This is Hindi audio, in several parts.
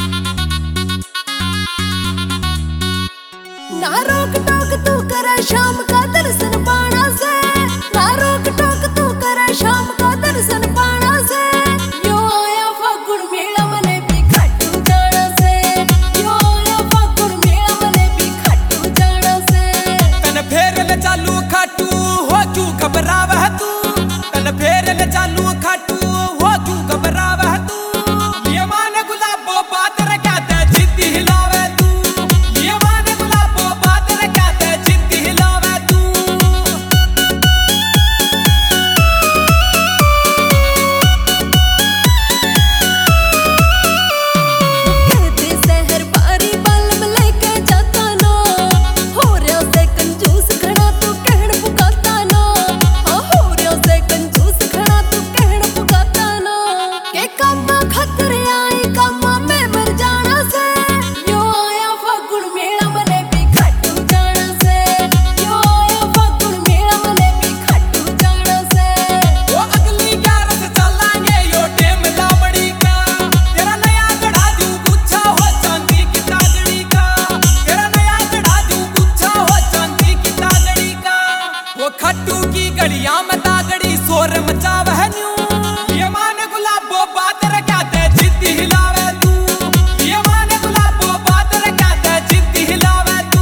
ना रोक टोक तू करे शाम का दर्शन पाना से, ना रोक टोक तू करे शाम का दर्शन पाना से। यो आया फागुन मेला मने भी खाटू जाना से, यो आया फागुन मेला मने भी खाटू जाना से। तन फेर ले चालू खाटू हो क्यों घबरावह तू, तन फेर ले चालू खाटू हो क्यों घबरावह तू। ये माने गुलाबो बात रे क्या ते जिद्दी हिलावे तू, ये माने गुलाबो बात रे क्या ते जिद्दी हिलावे तू। कहते शहर बारी बल्ब लेके जाता ना, हो रहा से कंजूस खड़ा तू कहण पुकाता ना, हो रहा से कंजूस खड़ा तू कहण पुकाता ना। के कामा खतरे आई कामा में मर जाना से, यो आया फागुन मेला मने भी खाटू जाना से, यो आया फागुन मेला मने भी खाटू जाना से। वो अगली 11 से चलाएंगे यो टेम लावड़ी का, तेरा नया गढ़ा दूं गुच्छा हो चांदी की तागड़ी का, तेरा नया गढ़ा दूं गुच्छा हो चांदी की तागड़ी का। वो खट्टू की गड़ियां में तागड़ी शोर मचावह न्यू, ये माने गुलाबो बात रे क्या ते जिद्दी हिलावे तू, ये माने गुलाबो बात रे क्या ते जिद्दी हिलावे तू।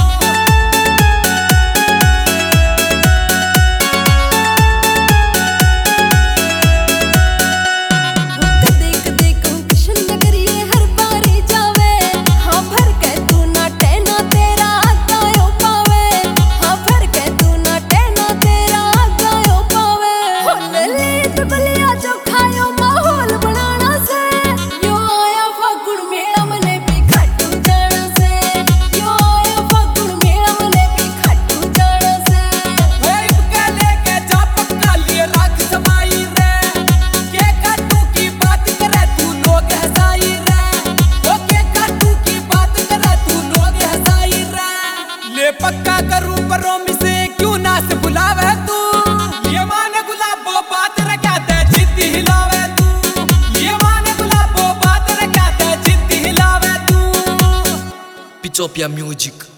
कदे कदे कंकशन न करिए हर बारी जावे, हाँ भर के तू ना टहना तेरा गायो पावे, हाँ भर के तू ना टहना तेरा गायो पावे। होले लीट बलिया जो खायो माहौल बनाना से, यो आया फागुन मेला मने भी खाटू जाना से, यो आया फागुन मेला मने भी खाटू जाना से। वेब के लेके जा पक्का लिए राख समाई रे, के काटू की बात करे तू लोग हंसाई रे, ओ के काटू की बात करे तू लोग हंसाई रे। ले पक्का करूं परोमी से क्यों ना से बुलावे तू, ये माने गुलाबो बात रे क्या ते जिद्दी हिलावे तू, ये माने गुलाबो बात रे क्या ते जिद्दी हिलावे तू। Pitopia Music.